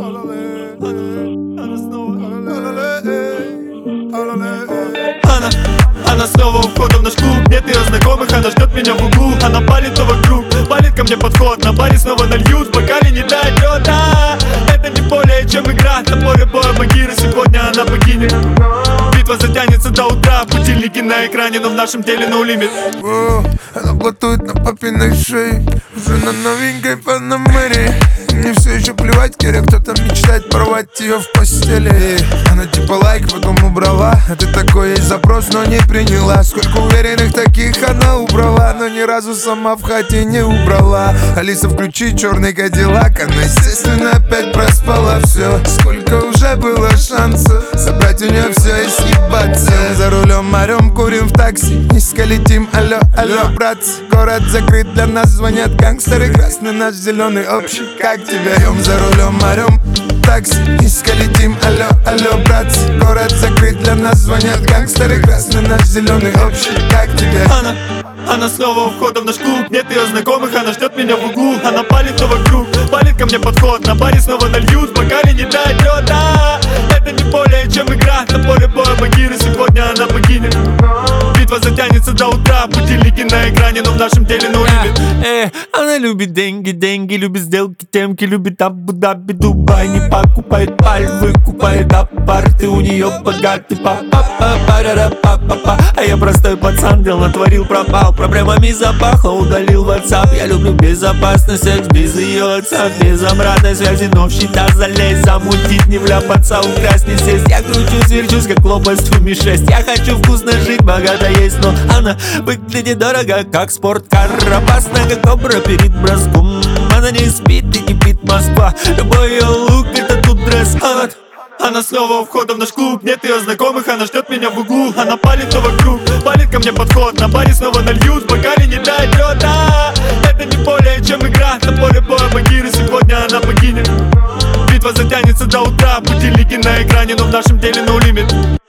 Она снова у входа в наш клуб. Нет ее знакомых, она ждет меня в углу. Она палит то вокруг, палит ко мне подход. На баре снова нальют, в бокале не дать лёда. Это не более чем игра, на поле боя Багира. Сегодня она покинет. Битва затянется до утра. Будильники на экране, но в нашем теле no limit. Она блатует на папиной шее, уже на новенькой Панамере. Мне все еще плевать, Киря, кто-то мечтает порвать ее в постели. Она типа лайк, потом убрала. А ты такой, есть запрос, но не приняла. Сколько уверенных таких она убрала, но ни разу сама в хате не убрала. Алиса, включи черный кадиллак. Она, естественно, опять проспала все. Сколько уже было шансов забрать у нее все и съебаться. За рулем орем, курим в такси, низко летим, алло, алло, братцы. Город закрыт, для нас звонят гангстеры. Красный наш, зеленый общий, как тебя? Ем за рулем орем, такси, низко летим, алло, алло, братцы. Город закрыт, для нас звонят гангстеры. Красный наш, зеленый общий, как тебя? Она снова у входа в наш клуб. Нет ее знакомых, она ждет меня в углу. Она палит то вокруг, палит ко мне подход. На баре снова нальют, в бокале не дать лёда. Это не более чем игра, на поле боя Багира. Сегодня она покинет. Битва затянется до утра. Будильники на экране, но в нашем теле no limit. Она любит деньги, деньги, любит сделки, темки. Любит Абу-Даби, Дубай. Не покупает паль, выкупает апарты. У нее богатый папа. А я простой пацан, дел натворил, пропал. Проблемами запахло, удалил WhatsApp. Я люблю безопасный секс, без ее отца, без обратной связи. Но в счета залезть, замутить, не вляпаться, украсть, не сесть. Я кручусь, верчусь, как лопасть в Ми-6. Я хочу вкусно жить, богато есть, но она выглядит дорого, как спорткар. Опасна, как кобра перед броском. Она не спит и не пит Москва. Любой ее лук, это тут дресс-код. Она снова у входа в наш клуб. Нет ее знакомых, она ждет меня в углу. Она палит то вокруг, палит ко мне подход. На баре снова нальют, в бокале не дать лёда. Это не более чем игра, на поле боя Багира. Сегодня она покинет. Битва затянется до утра. Будильники на экране, но в нашем теле no limit.